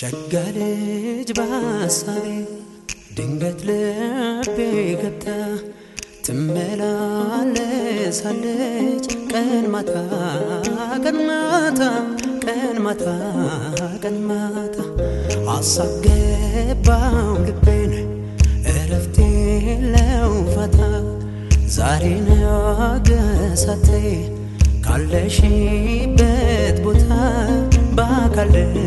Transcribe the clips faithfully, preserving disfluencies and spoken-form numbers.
ሸጋልጅ ባሳቤ ድንገት ልቤ ገብታ ትመላለሳለች ቀን ማታ ቀን ማታ ቀን ማታ ቀን ማታ አሳገባው ልቤን እረፍቴ ለውፋታ ዛሬ ነገሳቴ ካለሽበት ቦታ ባካል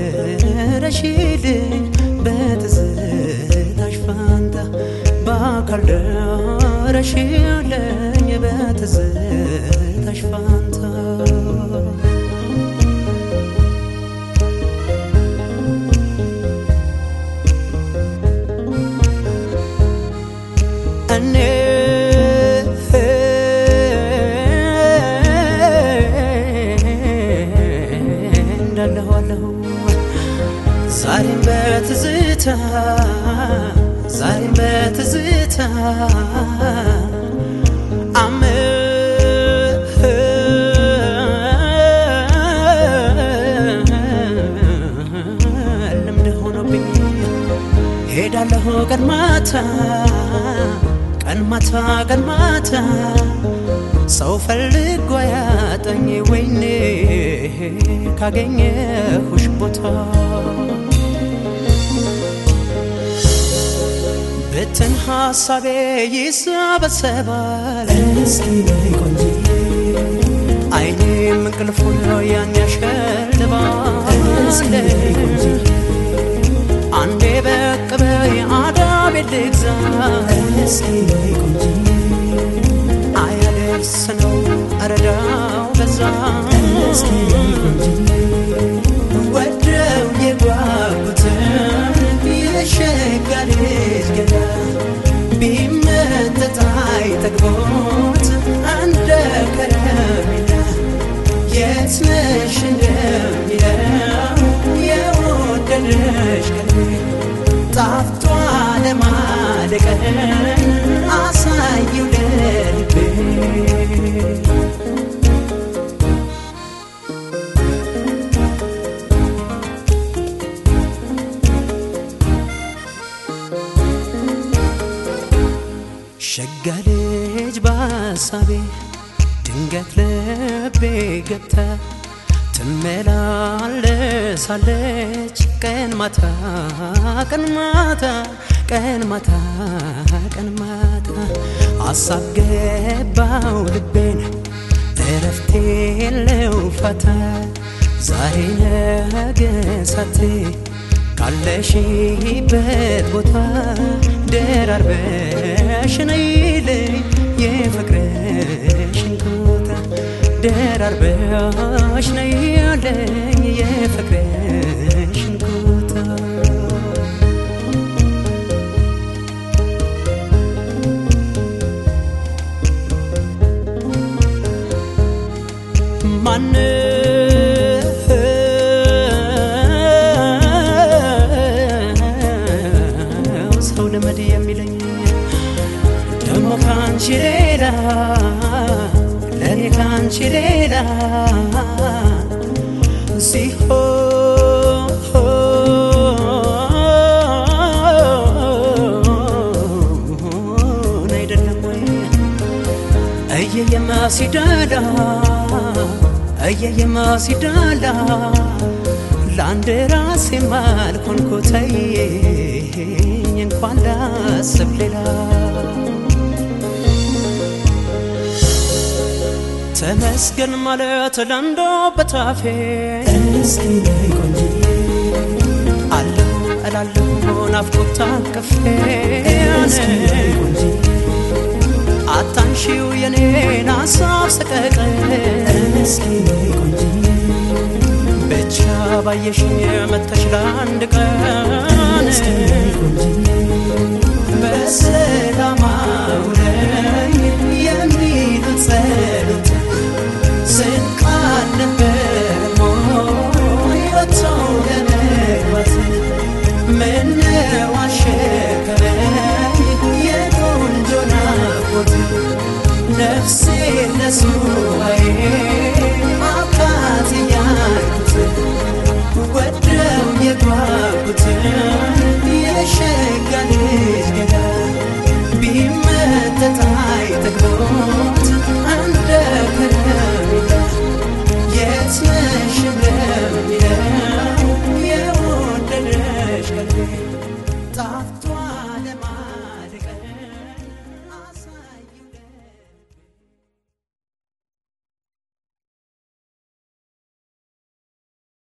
ደረሽልኝ በትዝታሽ ፋንታ ባካል ደረሽልኝ በትዝታሽ ፋንታ እኔ ዛሬም በትዝታ ዛሬም በትዝታ አመ ልምድ ሆኖብኝ ሄዳለሁ ቀን ማታ ቀን ማታ ቀን ማታ ሰው ፈልጎ ያጣኝ ወይኔ ካገኘሁሽ ቦታ በትን ሐሳቤ ይሰበሰባል እስኪ ነይ ቆንጂ አይኔም እንቅልፉን ያን ያሸልባል እስኪ ነይ ቆንጂ አንዴ በቅ በይ አዳቤ ልግዛ እስኪ ነይ ቆንጂ አያደርስ ነው አረዳው በዛ እስኪ ነይ ቆንጂ ወደው የጓጉትን የሸጋልጅ ገላ ቢመጠጥ አይጠግቦት እንደ ከረሜላ የት ነሽ እንደሚለው የወደደሽ ቀልቤ ጣፍቷ ለማደቀን አሳየው ለልቤ ሸጋልጅ ባሳቤ ድንገት ልቤ ገብታ ትመላለሳለች ቀን ማታ ቀን ማታ ቀን ማታ ቀን ማታ አሳገባው ልቤን እረፍቴ ለውፋታ ዛሬ ነገሳቴ ካለሽበት ቦታ ደራርበሽ ነይልኝ የፍቅርሽን ቦታ ደራርበሽ ነይልኝ የፍቅርሽን ቦታ ማን ለመድ የሚለኝ ደሞ ካንቺ ሌላ ለኔ ካንቺ ሌላ ሲሆን አይደለም ወይ እየየማ ሲዳላ እየየማ ሲዳላ ለአንድ ራሴ ማልኮንኮተይ እንኳን ላስብ ሌላ ተመስገን ማለት ለንዶ በታፌ እስኪ ነይ ቆንጂ አለሁ እላለሁ ናፍቆት ታቅፌ እስኪ ነይ ቆንጂ አታንሺው የኔን ሐሳብ ሰቀቀን እስኪ ነይ ቆንጂ ብቻ ባየሽ መተሽ ለአንድ ቀን በሰላም አውለሽ